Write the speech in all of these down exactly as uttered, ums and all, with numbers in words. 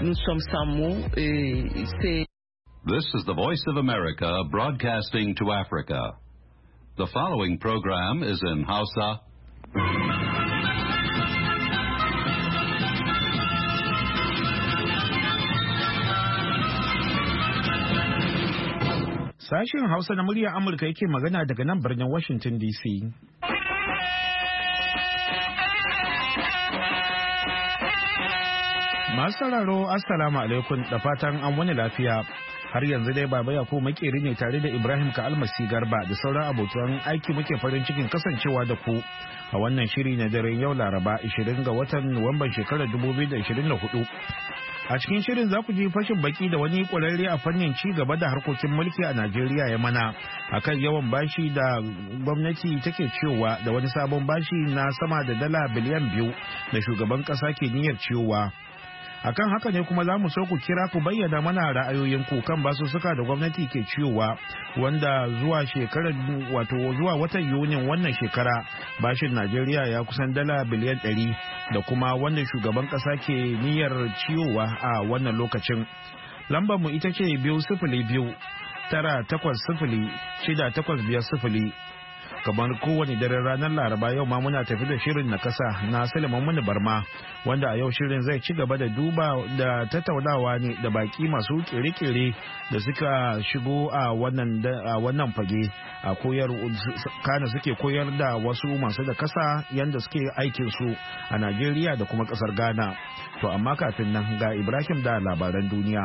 nous sommes sans mots et c'est. This is the Voice of America broadcasting to Africa. The following program is in Hausa. Sashen Hausa na muryar Amurka yake magana daga nan birnin Washington D C. Masu sauraro, Assalamu alaikum da fatan an wani lafiya. Har yanzu dai Baba Yakubu makeri ne tare da Ibrahim Ka'almasi Garba da sauran abokan aiki muke farin cikin kasancewa da ku a wannan shiri na daren yau Laraba ishirin ga watan Nuwamban shekarar dubu biyu da ishirin da hudu. A cikin shirin za ku ji fashin baki da wani kwararre a fannin ci gaba da harkokin mulki a Najeriya ya mana akan yawan bashi da gwamnati take cewa da wani sabon bashi na sama da dala biliyan biyu da shugaban kasa ke niyyar ciyowa. Akan haka ne kuma za mu so ku kira ku bayyana mana ra'ayoyinku kan basussuka da gwamnati ke ciyowa wanda zuwa shekarar wato zuwa watan Yunin wannan shekara bashin Najeriya ya kusan dala biliyan ɗari da kuma wanda shugaban ƙasa ke niyyar ciyowa a wannan lokacin. Lambar mu ita ce biyu sifili biyu tara takwas sifili shida takwas biyar sifili. Kamar kowane daren ranar Laraba yau ma muna tafi da shirin na kasa na Sulaiman Muni Barma wanda a yau shirin zai ci gaba da duba da tattaunawa ne da baki masu kere-kere da suka shigo a wannan a wannan fage a koyar kana suke koyar da wasu masu da kasa yanda suke aikin su a Najeriya da kuma kasar Ghana. To amma kafin nan ga Ibrahim da labaran duniya.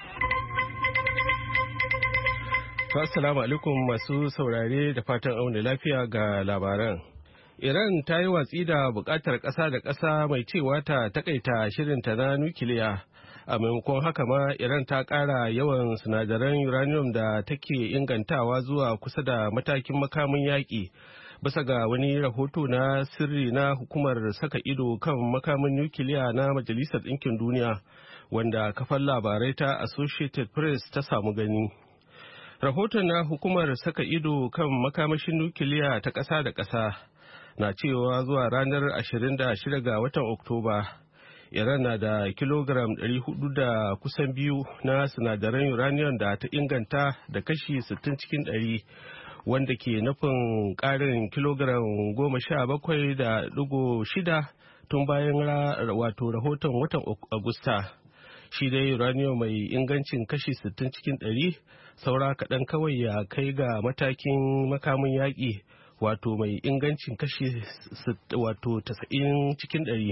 Assalamu alaikum masu saurare da fatan auna lafiya ga labaran. Iran ta yi watsi da bukatar ƙasa da ƙasa mai cewa ta takaita shirinta na nukiliya. A maimakon haka ma Iran ta ƙara yawan sinadaran uranium da take ingantawa zuwa kusa da matakin makamin yaƙi. Bisa ga wani rahoto na sirri na hukumar saka ido kan makamin nukiliya na Majalisar Ɗinkin Duniya, wanda kafar labarai ta Associated Press ta samu gani. Rahoton na hukumar saka ido kan makamashin nukiliya ta ƙasa da ƙasa na cewa zuwa ranar ashirin da shida ga watan Oktoba, Iran na da kilogram ɗari hudu da kusan biyu na sinadaran uranium da ta inganta da kashi sittin cikin ɗari, wanda ke nufin ƙarin kilogram goma sha bakwai da ɗigo shida tun bayan wato rahoton watan Agusta. Shi dai uranium mai ingancin kashi sittin cikin ɗari saura kaɗan kawai ya kai ga matakin makamin yaƙi wato mai ingancin kashi wato tasa'in cikin ɗari.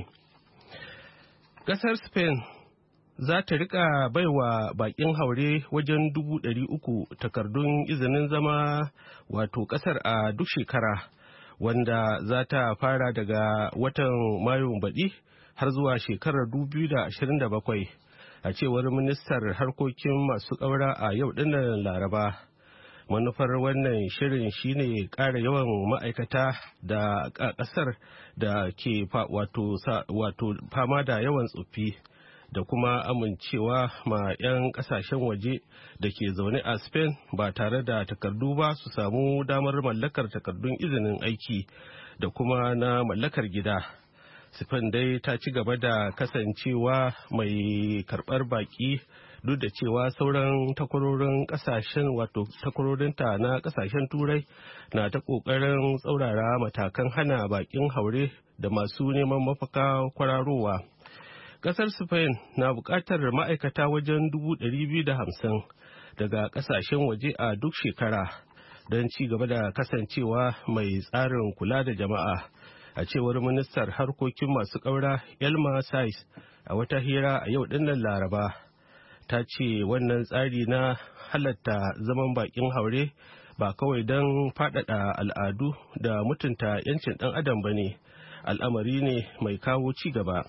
Ƙasar Spain za ta rika baiwa baƙin haure wajen dubu ɗari uku takardun izinin zama wato ƙasar a duk shekara, wanda za ta fara daga watan Mayun baɗi har zuwa shekarar dubu biyu da ashirin da bakwai. A cewar ministar harkokin masu ƙaura a yau dinnan Laraba. Manufar wannan shirin shine ƙara yawan ma'aikata da ƙasar da ke wato fama da yawan tsofi da kuma amincewa ma 'yan ƙasashen waje da ke zaune a Spain ba tare da takardu ba su samu damar mallakar takardun izinin aiki da kuma na mallakar gida. Spain dai ta ci gaba da kasancewa mai karɓar baƙi duk da cewa sauran takwarorin ƙasashen wato takwarorinta na ƙasashen turai na ta ƙoƙarin tsaurara matakan hana baƙin haure da masu neman mafaka kwararowa. Ƙasar Spain na buƙatar ma'aikata wajen dubu ɗari biyu da hamsin daga ƙasashen waje a duk shekara don ci gaba da kasancewa mai tsarin kula da jama'a. A cewar ministar harkokin masu ƙaura Elma Sais a wata hira a yau dinnan Laraba, ta ce wannan tsari na halatta zaman bakin haure ba kawai don faɗaɗa al'adu da mutunta 'yancin ɗan adam ba ne, al'amari ne mai kawo ci gaba.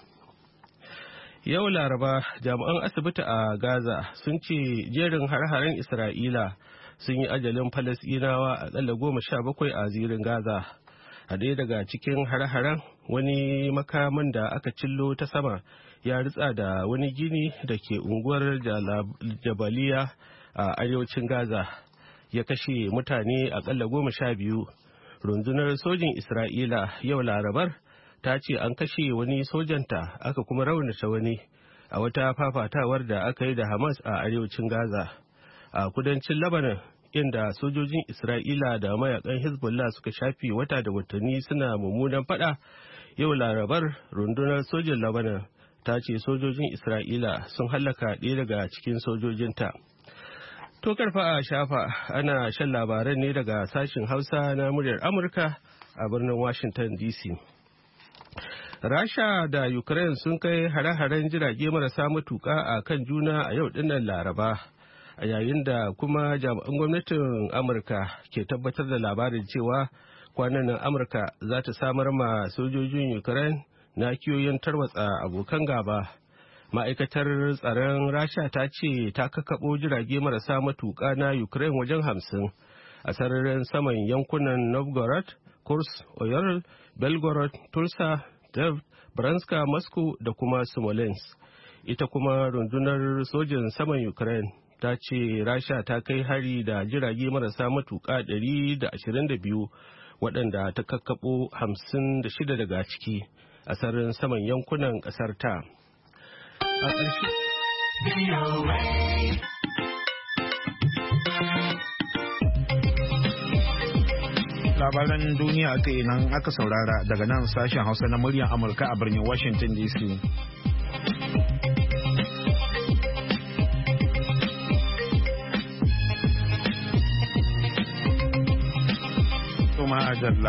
Yau Laraba, jami'an asibiti a Gaza sun ce jerin har-haren Isra'ila sun yi ajalin Falasɗinawa aƙalla goma sha bakwai a zirin Gaza. A ɗaya daga cikin har-haren, wani makamin da aka cillo ta sama ya ritsa da wani gini da ke unguwar Jabaliya a arewacin Gaza, ya kashe mutane aƙalla goma sha biyu. Rundunar sojin Isra'ila yau Larabar ta ce an kashe wani sojanta aka kuma raunata wani, a wata fafatawar da aka yi da Hamas a arewacin Gaza. A kudancin Lebanon, inda sojojin Isra'ila da mayakan Hezbollah suka shafi wata da watanni suna mummunan fada, yau Larabar rundunar sojin Lebanon ta ce sojojin Isra'ila sun hallaka ɗaya daga cikin sojojinta. To karfa a shafa ana shan labaran ne daga sashin Hausa na muryar Amurka a birnin Washington D C. Rasha da Ukraine sun kai hare-haren jirage marasa matuƙa a kan juna a yau dinnan Laraba, a yayin da kuma jami'an gwamnatin Amurka ke tabbatar da labarin cewa kwanan nan Amurka za ta samar ma sojojin Ukraine na kiyoyin tarwatsa abokan gaba. Ma'aikatar tsaron Rasha ta ce ta kakkaɓo jirage marasa matuƙa na Ukraine wajen hamsin a sararin saman yankunan Novgorod, Kursk, Oryol, Belgorod, Tulsa, Dev, Branska, Moscow da kuma Smolensk. Ita kuma rundunar sojin saman Ukraine ta ce Rasha ta kai hari da jirage marasa matuƙa ɗari da ashirin da biyu waɗanda ta kakkaɓo hamsin da shida daga ciki a sararin saman yankunan ƙasar ta. A ƙarshe. Labaran duniya aka yi nan aka saurara daga nan sashen Hausa na muryar Amurka a birnin Washington D C. Tuma Ajalla.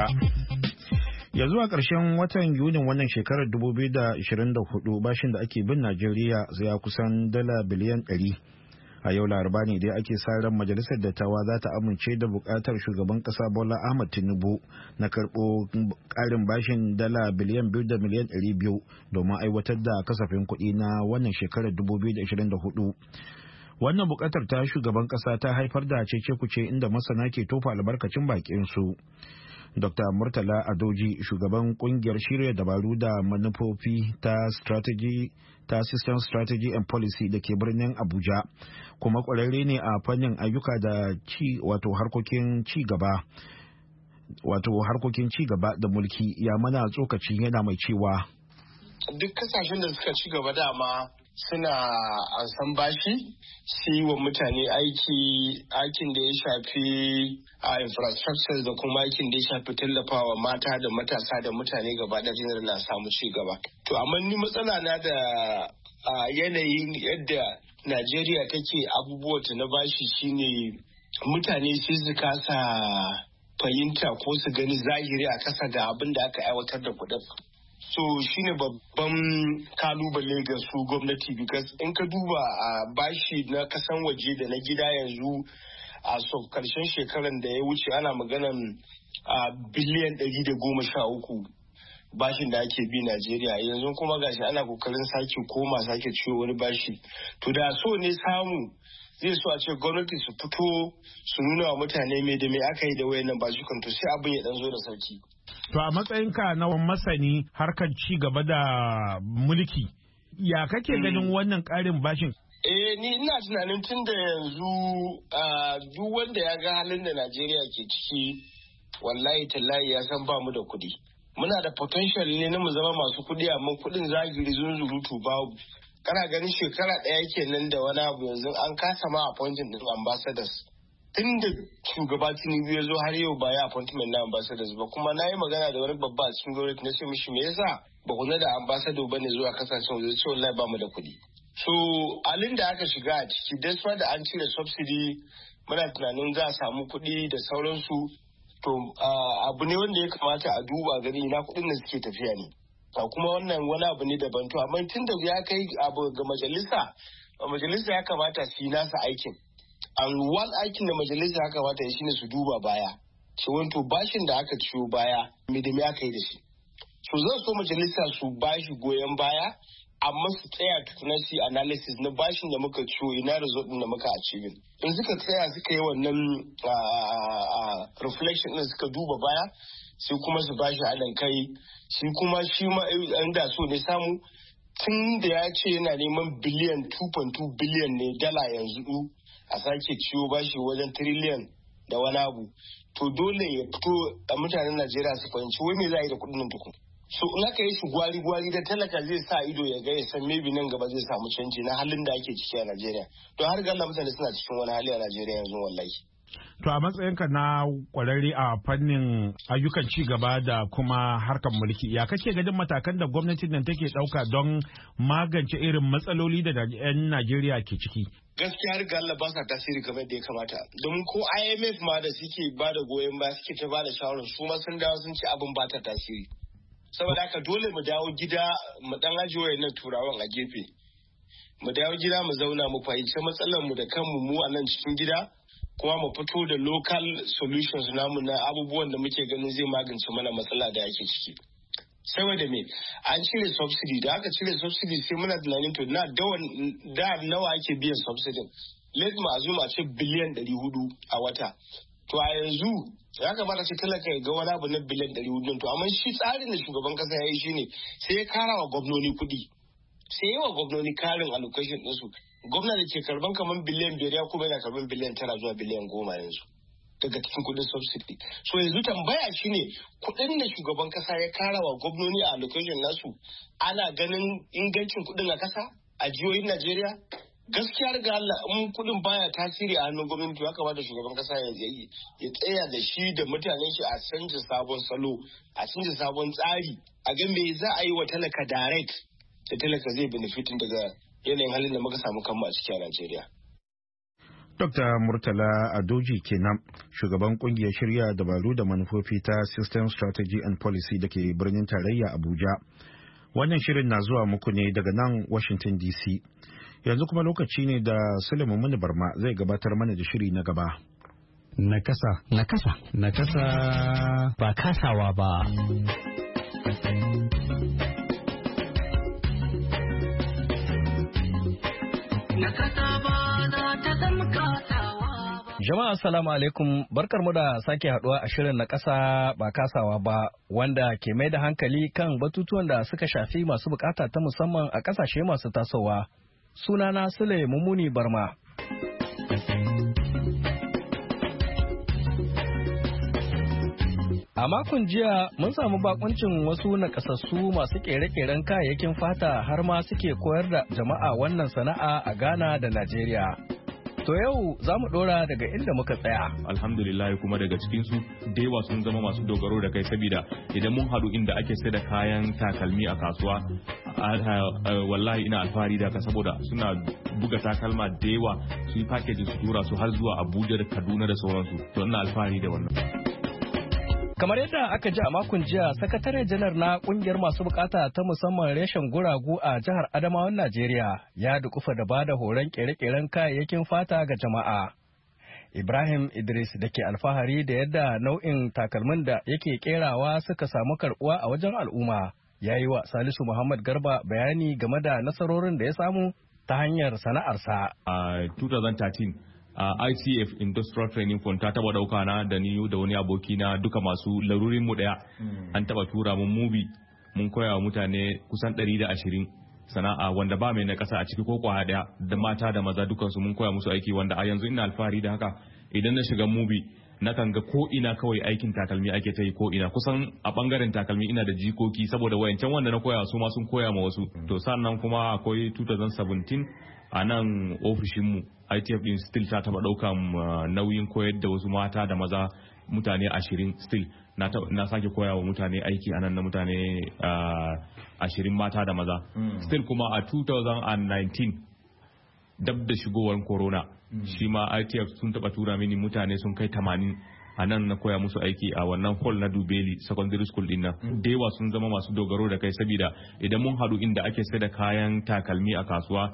Ya zuwa ƙarshen watan Yunin wannan shekarar dubu biyu da ashirin da hudu bashin da ake bin Najeriya zai kusan dala biliyan ɗari. A yau Laraba ne dai ake sa ran majalisar dattawa za ta amince da bukatar shugaban kasa Bola Ahmed Tinubu na karɓo ƙarin bashin dala biliyan biyu da miliyan ɗari biyu domin aiwatar da kasafin kuɗi na wannan shekarar dubu biyu da ashirin da hudu. Wannan bukatar ta shugaban kasa ta haifar da cece-kuce inda masana ke tofa albarkacin bakin su. Doctor Murtala Adoji, shugaban kungiyar shirya dabaru da manufofi ta strategy ta System Strategy and Policy da ke birnin Abuja, kuma kwararre ne a fannin ayyuka da ci wato harkokin ci gaba wato harkokin ci gaba da mulki, ya mana tsokaci yana mai cewa duk kasashen da suka ci gaba dama suna ansan bashi su yi wa mutane aiki aikin da ya shafi a infrastructure da kuma aikin da ya shafi tallafawa mata da matasa da mutane gaba da jinar na samu ci gaba. To amma ni matsala na da yanayin yadda Najeriya take abubuwa ta na bashi shine mutane sai su kasa fahimta ko su gani zahiri a kasa ga abin da aka aiwatar da kuɗin. So shine babban kalubale ga su gwamnati, because in ka duba a bashi na kasan waje da na gida yanzu a so karshen shekaran da ya wuce ana maganan a biliyan ɗari da goma sha uku bashin da ake bi Najeriya, yanzu kuma gashi ana kokarin sake koma sake ciwo wani bashi. To da so ne samu zai so a ce gwamnati su fito su nuna wa mutane me da me aka yi da wayannan bashikan, to sai abin ya dan zo da sauki. To a matsayinka na masani harkar ci gaba da mulki, ya kake ganin wannan ƙarin bashin? Eh ni ina tunanin tun da yanzu duk wanda ya ga halin da Najeriya ke ciki wallahi tallahi ya san ba mu da kuɗi. Muna da potential ne na mu zama masu kuɗi, amma kuɗin zagiri zunzurutu babu. Kana ganin shekara ɗaya kenan da wani abu yanzu an kasa ma appointing din ambassadors. Tun da shugaba Tinubu ya zo har yau ba ya appointment na ambassadors ba, kuma na yi magana da wani babba a cikin gwamnati na ce mishi me yasa ba ku da ambassador ba ne zuwa kasashen waje, ce wallahi ba mu da kuɗi. So alin da aka shiga a ciki despite da an cire subsidy muna tunanin za a samu kuɗi da sauransu, to abu ne wanda ya kamata a duba gani na kuɗin da suke tafiya ne. Kuma wannan wani abu ne daban, to amma tun da ya kai abu ga majalisa, majalisa ya kamata su yi nasa aikin. An wani aikin da majalisa ya kamata ya shine su duba baya. Shi wanto bashin da aka ciyo baya, me da me aka yi da shi. So zan so majalisa su bashi goyon baya, amma su tsaya tukuna su analysis na bashin da muka ciyo ina result din da muka achieving. In suka tsaya suka yi wannan reflection din suka duba baya, sai kuma su bashi haɗin kai. Shi kuma shi ma an da so ne samu tun da ya ce yana neman biliyan two point two biliyan ne dala yanzu a sake ciwo bashi wajen trillion da wani abu. To dole ya fito a mutanen Najeriya su fahimci wai me za a yi da kuɗin nan tukun. so in aka yi shi gwari-gwari da talaka zai sa ido ya ga ya san maybe nan gaba zai samu canji na halin da ake ciki a Najeriya. To har ga Allah mutane suna cikin wani hali a Najeriya yanzu wallahi. To a matsayinka na kwararre a fannin ayyukan ci gaba da kuma harkar mulki, ya kake ganin matakan da gwamnatin nan take ɗauka don magance irin matsaloli da 'yan Najeriya ke ciki? Gaskiya har ga Allah ba sa tasiri kamar da ya kamata. Domin ko I M F ma da suke ba da goyon baya suke ta ba da shawarar su ma sun dawo sun ce abin ba ta tasiri. Saboda haka dole mu dawo gida mu dan ajiye wayannan turawan a gefe. Mu dawo gida mu zauna mu fahimci matsalar mu da kanmu mu a nan cikin gida. Kuma mu fito da local solutions namu na abubuwan da muke ganin zai magance mana matsala da ake ciki. Saboda me an cire subsidy da aka cire subsidy sai muna tunanin to na da nawa ake biyan subsidy. Let mu azuma ce biliyan ɗari hudu a wata. To a yanzu ya kamata ce talaka ya ga wani abu na biliyan ɗari hudu to amma shi tsarin da shugaban kasa ya yi shine sai ya kara wa gwamnoni kuɗi. Sai yi wa gwamnoni karin allocation ɗinsu. Gwamna da ke karban kamar biliyan biyar ya kuma yana karban biliyan tara zuwa biliyan goma yanzu daga cikin kudin subsidy. So yanzu tambaya shine kudin da shugaban kasa ya kara wa gwamnoni a allocation nasu ana ganin ingancin kudin a kasa a jihohin Najeriya? Gaskiya ga Allah in kudin baya tasiri a hannun gwamnati ya kamata shugaban kasa ya ya tsaya da shi da mutanen shi a canza sabon salo a canza sabon tsari a ga me za a yi wa talaka direct da talaka zai benefitin daga yanayin halin da muka samu kanmu a ciki a Najeriya. Dokta Murtala Adoji kenan shugaban kungiyar shirya dabaru da manufofi ta System Strategy and Policy da ke birnin tarayya Abuja. Wannan shirin na zuwa muku ne daga nan Washington D C. Yanzu kuma lokaci ne da Suleiman Muni Barma zai gabatar mana da shiri na gaba. Nakasa. Nakasa. Nakasa. Ba kasawa ba. Jama'a assalamu alaikum, barkar mu da sake haduwa a shirin na kasa ba kasawa ba wanda ke mai da hankali kan batutuwan da suka shafi masu bukata ta musamman a kasashe masu tasowa. Sunana Sule Mumuni Barma. A makon jiya mun samu bakuncin wasu nakasassu masu kere-keren kayayyakin fata har ma suke koyar da jama'a wannan sana'a a Ghana da Najeriya. To yau za mu dora daga inda muka tsaya. Alhamdulillah kuma daga cikinsu da yawa sun zama masu dogaro da kai saboda idan mun haɗu inda ake sai da kayan takalmi a kasuwa wallahi ina alfahari da ka saboda suna buga takalma da yawa su yi packaging su tura su har zuwa Abuja da Kaduna da sauransu. To ina alfahari da wannan. Kamar yadda aka ji a makon jiya, sakatare janar na kungiyar masu bukata ta musamman reshen guragu a jihar Adamawan Najeriya ya dukufa da bada horon kere-keren kayayyakin fata ga jama'a. Ibrahim Idris da ke alfahari da yadda nau'in takalmin da yake kerawa suka samu karbuwa a wajen al'umma, ya yi wa Salisu Muhammad Garba bayani game da nasarorin da ya samu ta hanyar sana'arsa. A twenty thirteen Uh, I C F Industrial Training Fund ta taba dauka na da ni da wani aboki na duka masu larurin mu daya mm. An taba tura mun mubi mun koya wa mutane kusan ɗari da ashirin sana'a wanda ba mai na kasa a ciki ko kwa daya da mata da maza dukansu mun koya musu aiki wanda a yanzu ina alfahari da haka idan na shiga mubi na kan ga ko ina kawai aikin takalmi ake ta yi ko ina kusan a bangaren takalmi ina da jikoki saboda wayancan wanda na koya su ma sun koya ma wasu mm. To sannan kuma akwai twenty seventeen a nan ofishinmu I T F din still ta taba daukan nauyin koyar da wasu mata da maza mutane ashirin still na, na sake koya wa mutane aiki anan na mutane ashirin mata da maza mm. Still kuma a twenty nineteen dab da shigowar corona mm. Shi ma I T F sun taba tura mini mutane sun kai tamanin a nan na koya musu aiki a wannan hall na Dubeli secondary school din nan mm. Da yawa sun zama masu dogaro da kai saboda idan mun haɗu inda ake sai da kayan takalmi a kasuwa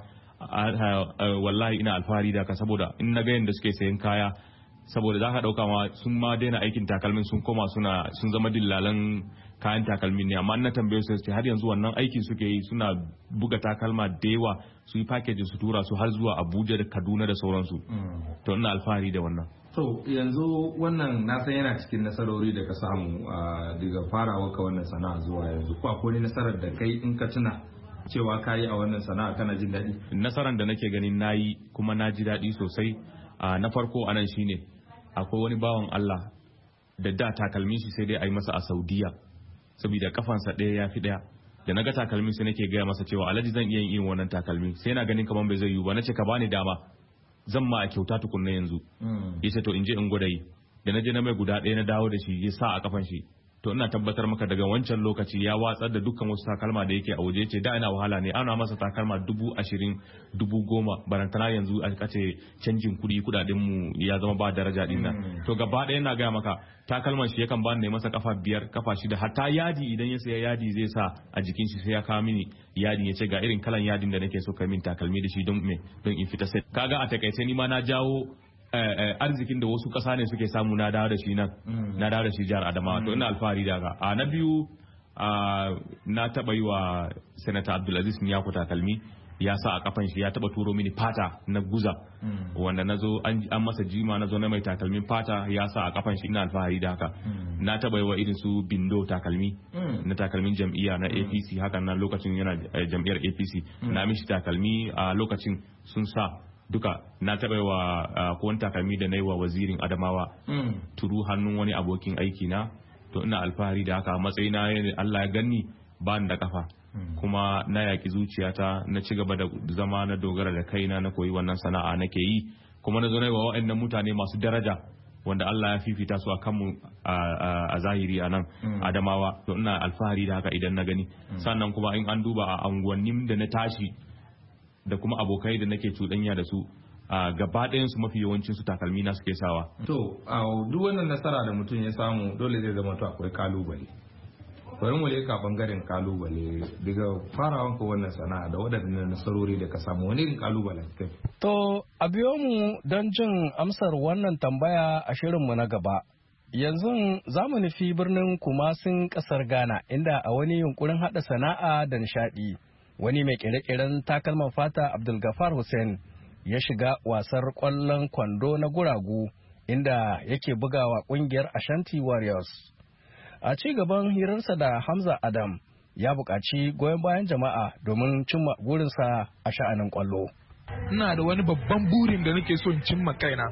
wallahi ina alfahari da ka saboda in na ga yadda suke sayan kaya saboda za ka dauka ma sun ma daina aikin takalmin sun koma suna sun zama dillalan kayan takalmin ne amma na tambaye su sai har yanzu wannan aiki suke yi suna buga takalma da yawa su yi packaging su tura su har zuwa Abuja da Kaduna da sauransu to ina alfahari da wannan. To yanzu wannan na san yana cikin nasarori da ka samu daga farawa ka wannan sana'a zuwa yanzu ko akwai nasarar da kai in ka tuna cewa ka yi a wannan sana'a kana jin daɗi? Nasarar da nake ganin na yi kuma na ji daɗi sosai na farko anan shine akwai wani bawan Allah da da takalmin shi sai dai a yi masa a Saudiya saboda kafansa ɗaya ya fi ɗaya. Da na ga takalmi sai nake gaya masa cewa alhaji zan iya yin irin wannan takalmi, sai yana ganin kamar bai zai yiwu ba. Nace ka bani dama zan ma a kyauta tukunna yanzu. Yace to in je in gwada yi. Da na je na mai guda ɗaya na dawo da shi ya sa a kafan shi. To ina tabbatar maka daga wancan lokaci ya watsar da dukkan wasu takalma da yake a waje. Ce da ina wahala ne ana masa takalma dubu ashirin dubu goma barantana yanzu a kace canjin kuɗi kuɗaɗen mu ya zama ba daraja din nan. To gaba ɗaya ina gaya maka takalman shi yakan bani masa kafa biyar kafa shida hatta yadi idan ya saya yadi zai sa a jikin shi sai ya kawo mini yadin ya ce ga irin kalan yadin da nake so ka min takalmi da shi don me don in fita sai kaga a takaice ni ma na jawo arzikin da wasu ƙasa ne suke samu na dawo da shi nan na dawo da shi jihar Adamawa. To ina alfahari da haka. A na biyu na taɓa yi wa Senator Abdulaziz Nyako takalmi ya sa a kafan shi ya taɓa turo mini fata na guza wanda na zo an masa jima na zo na mai takalmin fata ya sa a kafan shi ina alfahari da haka. Na taɓa yi wa irin su Bindo takalmi na takalmin jam'iyya na A P C hakan nan lokacin yana jam'iyyar A P C na mishi takalmi a lokacin sun sa duka. Na taɓa wa kowane takalmi da na yi wa wazirin Adamawa turu hannun wani abokin aiki na. To ina alfahari da haka matsayina Allah ya ganni ba ni da kafa kuma na yaki zuciyata na ci gaba da zama na dogara da kaina na koyi wannan sana'a nake yi kuma na zo na yi wa waɗannan mutane masu daraja wanda Allah ya fifita su a kanmu a zahiri a nan Adamawa. To ina alfahari da haka idan na gani. Sannan kuma in an duba a anguwannin da na tashi da kuma abokai da nake cuɗanya da su a gaba ɗayan su mafi yawancin su takalmi na suke sawa. To duk wannan nasara da mutum ya samu dole zai zama to akwai kalubale. Bari mu leka bangaren kalubale daga farawan ko wannan sana'a da waɗannan nasarori da ka samu wani irin kalubalen kai. To a biyo mu don jin amsar wannan tambaya a shirinmu na gaba. Yanzu za mu nufi birnin Kumasin ƙasar Ghana inda a wani yunkurin haɗa sana'a da nishaɗi. Wani mai kere-keren takalman fata Abdulgafar Hussein ya shiga wasar kwallon kwando na guragu inda yake bugawa kungiyar Ashanti Warriors. A ci gaban hirarsa da Hamza Adam ya buƙaci goyon bayan jama'a domin cimma burinsa a sha'anin kwallo. Ina da wani babban burin da nake so in cimma kaina.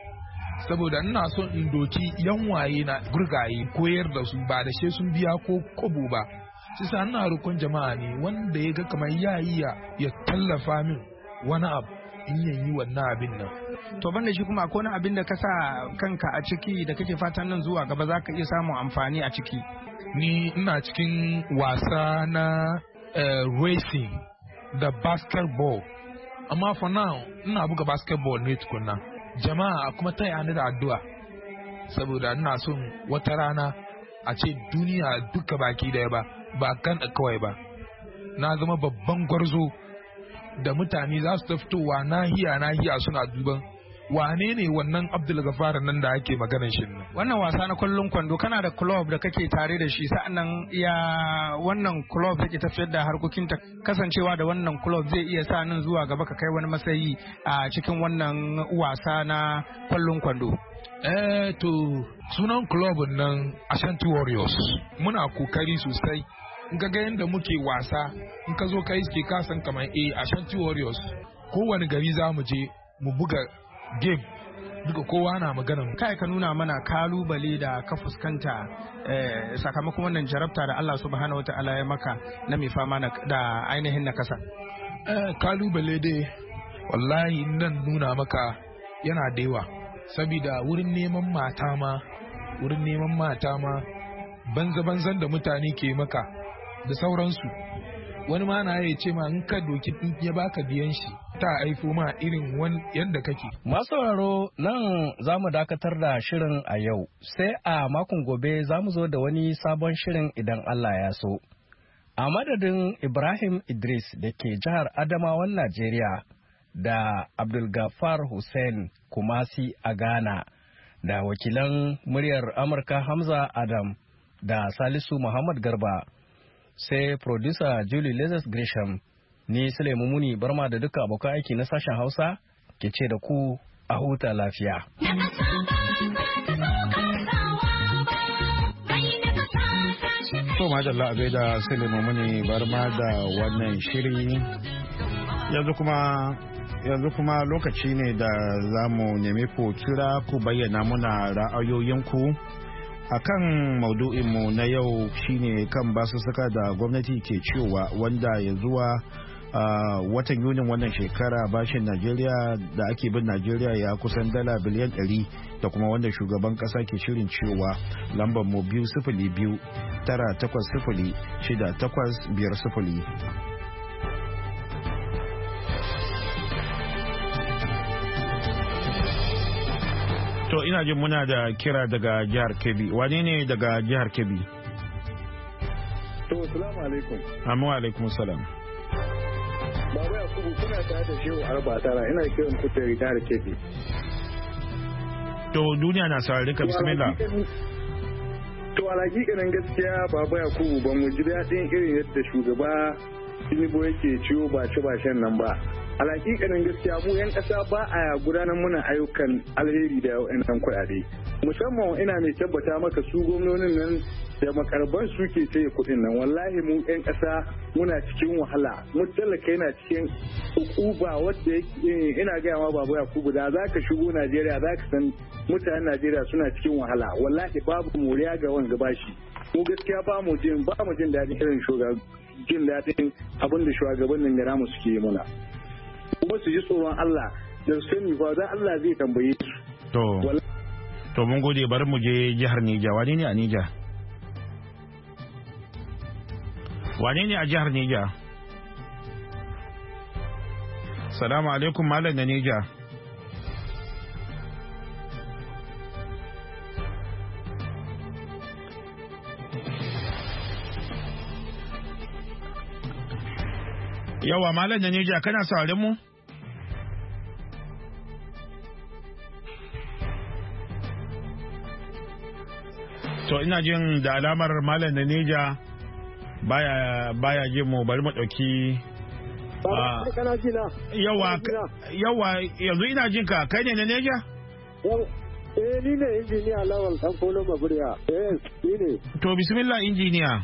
Saboda ina so in doki yan waye na gurgaye koyar da su ba da she sun biya ko kobo ba. Shi sa ina roƙon jama'a ne wanda ya ga kamar ya yi ya tallafa min wani abu in yayi wannan abin nan. To banda shi kuma akwai wani abin da ka sa kanka a ciki da kake fatan nan zuwa gaba za ka iya samun amfani a ciki? Ni ina cikin wasa na uh, racing da basketball. Amma for now ina buga basketball ne tukunna. Jama'a kuma taya ni da addu'a. Saboda ina son wata rana a ce duniya duka baki daya ba. Ba kan kawai ba, na zama babban gwarzo da mutane za su ta fitowa nahiya nahiya suna duban wane ne wannan Abdulgafar nan da ake maganar shi. Wannan wasa na kullun kwando kana da club da kake tare da shi, sa'annan ya wannan club take tafiyar da harkokin ta, kasancewa da wannan club zai iya sa nan zuwa gaba ka kai wani matsayi a cikin wannan wasa na kullun kwando. Eh to sunan club nan Ashanti Warriors muna kokari sosai. In ka ga yadda muke wasa in ka zo ka iske ka san kamar eh Ashanti Warriors kowane gari za mu je mu buga game duka kowa na magana. Kai ka nuna mana kalubale da ka fuskanta sakamakon wannan jarabta da Allah subhanahu wataala ya maka na mai fama da ainihin nakasa. Eh kalubale dai wallahi nan nuna maka yana da yawa saboda wurin neman mata ma wurin neman mata ma banza-banzan da mutane ke maka da sauransu. Wani ma na ya ce ma in ka doki ya baka biyan shi ta aifo ma irin wani yadda kake. Masu sauraro nan za mu dakatar da shirin a yau, sai a makon gobe za mu zo da wani sabon shirin idan Allah ya so. A madadin Ibrahim Idris da ke jihar Adamawan Najeriya da Abdulgafar Hussein Kumasi a Ghana da wakilan muryar Amurka Hamza Adam da Salisu Muhammad Garba sai producer Julie Lazarus Gresham ni Sulaimu Muni Barma da duka abokan aiki na sashen Hausa ke ce da ku a huta lafiya. To madalla a gaida Sulaimu Muni Barma da wannan shiri yanzu kuma yanzu kuma lokaci ne da za mu nemi ku kira ku bayyana muna ra'ayoyinku a kan maudu'inmu na yau shine kan basussuka da gwamnati ke cewa wanda ya zuwa a watan yunin wannan shekara bashin Najeriya da ake bin Najeriya ya kusan dala biliyan ɗari da kuma wanda shugaban kasa ke shirin cewa lambar mu biyu sifili biyu tara takwas sifili shida takwas biyar sifili. To ina jin muna da kira daga jihar Kebbi. Wane ne daga jihar Kebbi? To, salamu alaikum. Amma alaikum salam. Baba Yakubu kuna tare da Shehu Arba Tara, ina kiran ku da jihar Kebbi. To duniya na saurare ka, bismillah. To a hakikanin gaskiya Baba Yakubu ba mu ji daɗin irin yadda shugaba Tinubu yake ciwo bace-bacen nan ba. A hakikanin gaskiya mu 'yan ƙasa ba a gudanar muna ayyukan alheri da yan kuɗaɗe. Musamman ina mai tabbata maka su gwamnonin nan da makarban su ke tsaye kuɗin nan, wallahi mu 'yan ƙasa muna cikin wahala, mu talaka yana cikin ukuba wadda ina gaya ma Babu Yakubu da za ka shigo Najeriya za ka san mutanen Najeriya suna cikin wahala, wallahi babu moriya ga wanga bashi. Mu gaskiya ba mu jin ba mu jin daɗin irin shugaban jin daɗin abin da shugabannin gara mu suke yi muna. Kuma su ji tsoron Allah da su sani fa dan Allah zai tambaye su. To, to mun gode, bari mu je jihar Nija. Wane ne a Nija? Wane ne a jihar Nija? Salamu alaikum malam na Nija. Yawa malam da Nija, kana sauraren mu? To ina jin da alamar malam da Nija baya baya jin mu, bari mu dauki yawa yawa yanzu ina jin ka, kai ne na Nija? Eh ni ne injiniya Lawal dan Polo Maburiya. Eh ni ne. To bismillah injiniya.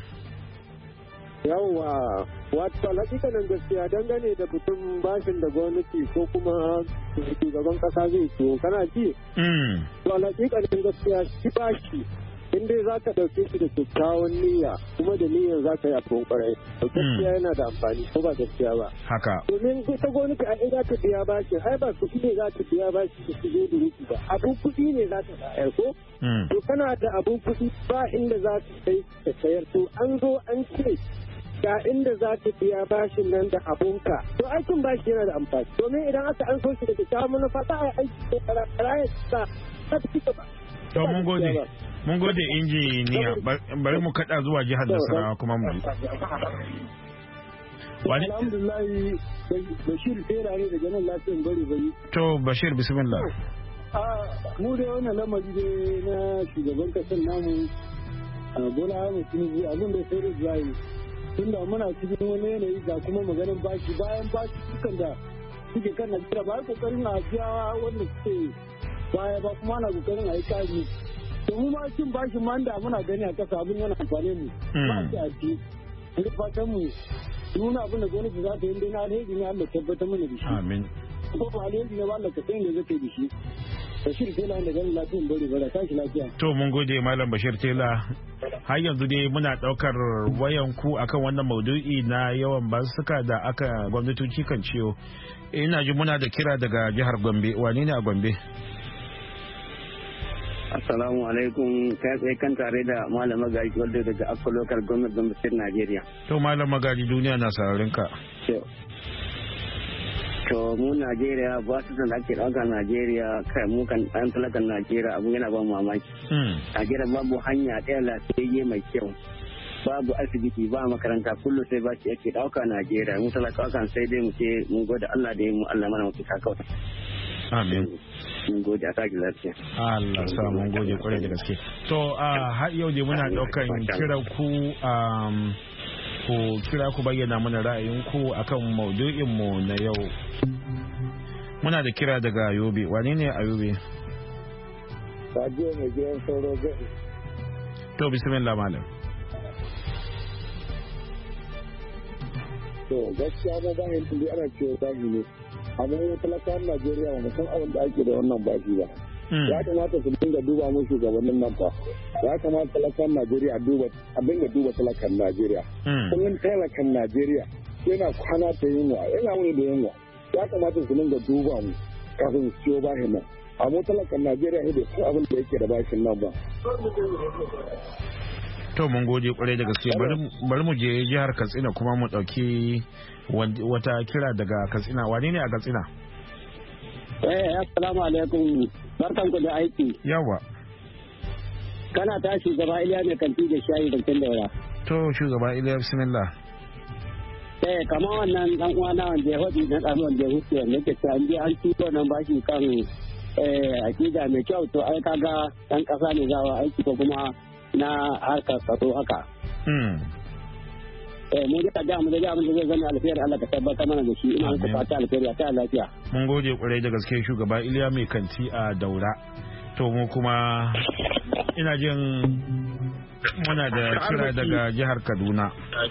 Yawwa, wato hakikanin gaskiya dangane da mutum bashin da gwamnati ko kuma shugaban kasa zai ciwo kana ji? To hakikanin gaskiya shi bashi in dai za ka ɗauke shi da kyakkyawan niyya kuma da niyyar za ka yi abin kwarai. To gaskiya yana da amfani ko ba gaskiya ba. Haka. Domin ita gwamnati a za ta biya bashi, ai ba kuɗi ne za ta biya bashi da su zo da rufi ba. Abin kuɗi ne za ta bayar ko? To kana da abin kuɗi ba inda za ta kai ta sayar. To an zo an ce ga inda za ta biya bashin nan da abunka. To aikin bashi yana da amfani. Domin idan aka an so shi da kyakkyawan manufa za a yi aiki da karaya ta ta fi ba. To mun gode. Mun gode injiniya, bari mu kada zuwa jihar Nasarawa kuma mu. Wani? Alhamdulillah Bashir Tera ne daga nan lafiyan bari bari. To Bashir bismillah. Mu da wannan lamari ne na shugaban kasar namu Bola Ahmed Tinubu abin da sai da zai tunda muna cikin wani yanayi ga kuma maganar bashi bayan bashi dukan da suke kan Najeriya ba kokarin a biya wanda suke baya ba kuma ana kokarin a yi kaji. To mu ma cin bashin ma da muna gani a kasa abin yana amfane mu ba shi a ci da fatan mu nuna abin da gwamnati za ta yi dai na alheri ne Allah tabbatar mana da shi amin ko ba alheri ne ba Allah ka sani da zai da shi Bashir Tela da ganin lafiyan bari bara tashi lafiya. To mun gode Malam Bashir Tela. Har yanzu dai muna daukar wayan ku akan wannan maudu'i na yawan basuka da aka gwamnatoci kan ciyo. Ina ji muna da kira daga jihar Gombe. Wane ne a Gombe? Assalamu alaikum, kai tsaye kan tare da Malam Magaji wadda daga Akko Local Government Gombe State Nigeria. To Malam Magaji duniya na sararin ka. To mu Najeriya ba su da ake ɗauka Najeriya kai mu kan ɗan talakan Najeriya abun yana ban mamaki. Najeriya babu hanya ɗaya lafiyayye mai kyau. Babu asibiti ba makaranta kullum sai ba shi ake ɗauka Najeriya. Mu talakawa kan sai dai mu ce mun gode Allah da ya mu Allah mana mafita kawai. Amin. Mun gode a sake lafiya. Allah sa mun gode kwarai da gaske. To har yau dai muna ɗaukan kiran ku ku kira ku bayyana mana ra'ayinku akan maudu'inmu na yau. Muna da kira daga Yobe. Wane ne a Yobe? Sajiya mai gidan sauro gari. To bismillah malam. To gaskiya ba bayan tuli ana cewa zahi ne. amma ya talakan Najeriya ba san abin da ake da wannan bashi ba. Ya kamata su dinga duba mu shugabannin nan fa. Ya kamata talakan Najeriya duba a dinga duba talakan Najeriya. Kullum talakan Najeriya yana kwana ta yunwa yana wani da yunwa. Ya kamata su dinga duba mu kafin su ciyo bashin nan. Amma talakan Najeriya ne da su abin da yake da bashin nan ba. To mun gode kwarai da gaske bari mu je jihar Katsina kuma mu dauki wata kira daga Katsina. Wane ne a Katsina? Eh, assalamu alaikum. Barkan ku da aiki. Yawa. Kana ta shugaba Iliya ne kanti da shayi da kin daura. To shugaba Iliya bismillah. Eh, kamar wannan dan uwa na wanda ya hodi na dan wanda ya huce ne ke ta an je an tuko nan bashi kan eh akida mai kyau to ai kaga dan kasa ne zawa aiki ko kuma na harkar tsaro haka. Eh mu da da mu da abin da zai zama alheri Allah ka tabbata mana da shi ina muku fata alheri ta lafiya. Mun gode kwarai da gaske shugaba Iliya mai kanti a Daura. To mu kuma ina jin muna da kira daga jihar Kaduna.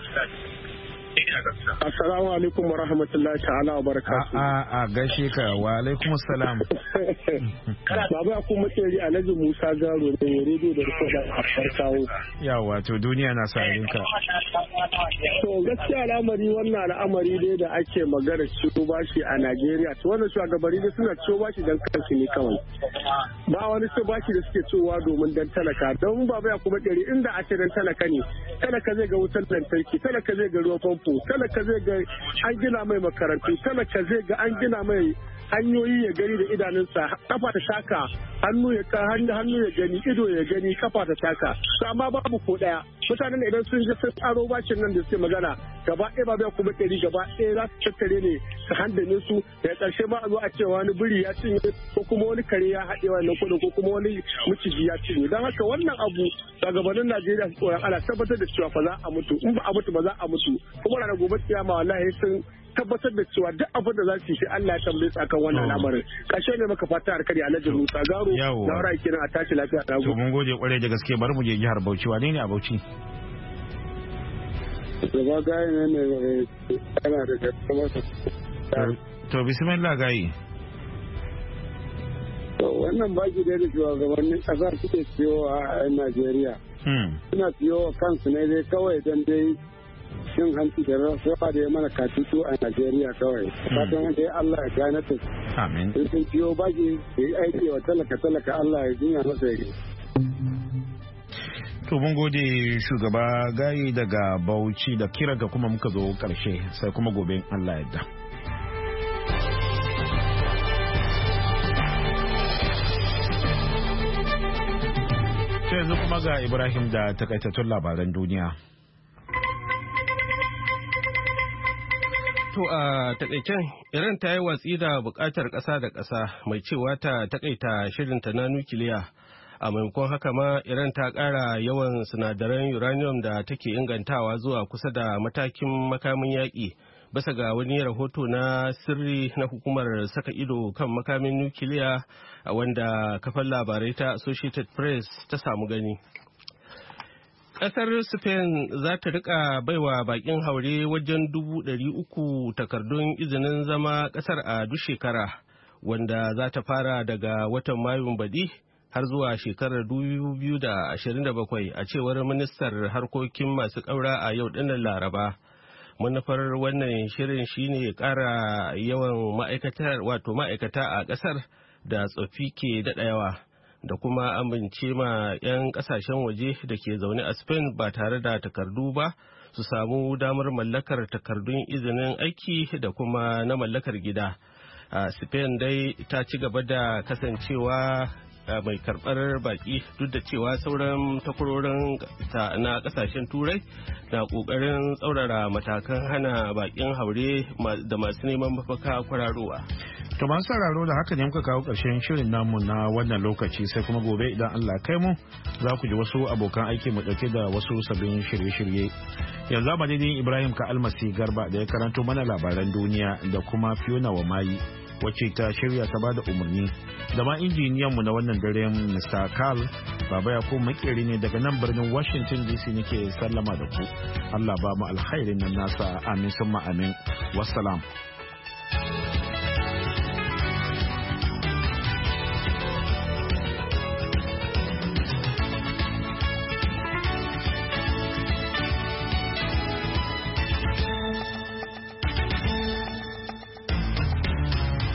Assalamu alaikum wa rahmatullahi ta'ala wa barakatuhu. A a gaishe ka wa alaikum assalam. Baba ku makeri Alhaji Musa Garo ne rediyo da rikoda a farkawo. Yawa to duniya na sarin ka. To gaskiya al'amari wannan al'amari dai da ake magana ciwo bashi a Najeriya to wannan shugabanni ne suna ciwo bashi dan kansu ne kawai. Ba wani ciwo bashi da suke ciwowa domin dan talaka don baba ya kuma makeri inda a ce dan talaka ne talaka zai ga wutar lantarki talaka zai ga ruwan famfo talaka zai ga an gina mai makarantu talaka zai ga an gina mai hanyoyi ya gani da idanunsa kafa ta shaka hannu ya ka hannu ya gani ido ya gani kafa ta shaka to amma babu ko daya mutanen idan sun ga sun tsaro bacin nan da suke magana gaba ɗaya ba bai kuma ɗari gaba ɗaya za su tattare ne su handane su da ƙarshe ba a zo a cewa wani biri ya cinye ko kuma wani kare ya haɗe wannan kuɗin ko kuma wani miciji ya cinye don haka wannan abu shugabannin Najeriya su tsoron ana tabbatar da cewa fa za a mutu in ba a mutu ba za a mutu kuma ranar gobe kiyama wallahi sun tabbatar da cewa duk abin da za su yi sai Allah ya tambaye su akan wannan lamarin kashe ne maka fata alkari Alhaji Musa Garo na wara kenan a tashi lafiya da to mun gode kwarai da gaske bari mu je jihar Bauchi wane ne a Bauchi gaba gayi ne ne kana da gaskiya to bismillah gayi to wannan baki da shugabannin kasa suke siyo a Najeriya suna siyo kansu ne dai kawai dan dai shin hanci da rasuwa da ya mana katutu a Najeriya kawai. Fatan dai Allah ya gane ta. Amin. Sun ciyo baki da yi aiki wa talaka talaka Allah ya jinya masa yake. To mun gode shugaba gayi daga Bauchi da kira da kuma muka zo karshe sai kuma gobe Allah ya yarda. Sai yanzu kuma ga Ibrahim da takaitattun labaran duniya. To a takaicen Iran ta yi watsi da bukatar ƙasa da ƙasa mai cewa ta takaita shirinta na nukiliya. A maimakon haka ma Iran ta ƙara yawan sinadaran uranium da take ingantawa zuwa kusa da matakin makamin yaƙi bisa ga wani rahoto na sirri na hukumar saka ido kan makamin nukiliya wanda kafar labarai ta Associated Press ta samu gani. Ƙasar Spain za ta rika baiwa bakin haure wajen dubu ɗari uku takardun izinin zama ƙasar a duk shekara, wanda za ta fara daga watan Mayun baɗi har zuwa shekarar dubu biyu da ashirin da bakwai a cewar ministar harkokin masu ƙaura a yau ɗinnan Laraba. Manufar wannan shirin shine ƙara yawan ma'aikatar wato ma'aikata a ƙasar da tsoffi ke daɗa yawa. Da kuma amince ma 'yan kasashen waje da ke zaune a Spain ba tare da takardu ba su samu damar mallakar takardun izinin aiki da kuma na mallakar gida. Spain dai ta ci gaba da kasancewa mai karɓar baki duk da cewa sauran takwarorin na kasashen turai na ƙoƙarin tsaurara matakan hana bakin haure da masu neman mafaka kwararowa. To masu sauraro da haka ne muka kawo ƙarshen shirin namu na wannan lokaci sai kuma gobe idan Allah kai mu za ku ji wasu abokan aiki mu ɗauke da wasu sabbin shirye-shirye. Yanzu a madadin Ibrahim ka almasi garba da ya karanto mana labaran duniya da kuma Fiona wa mayi wacce ta shirya ta bada umarni da ma injiniyan mu na wannan daren Mister Carl baba ya ko makeri ne daga nan birnin Washington D C nake sallama da ku. Allah ba mu alkhairin nan nasa amin summa amin wassalam.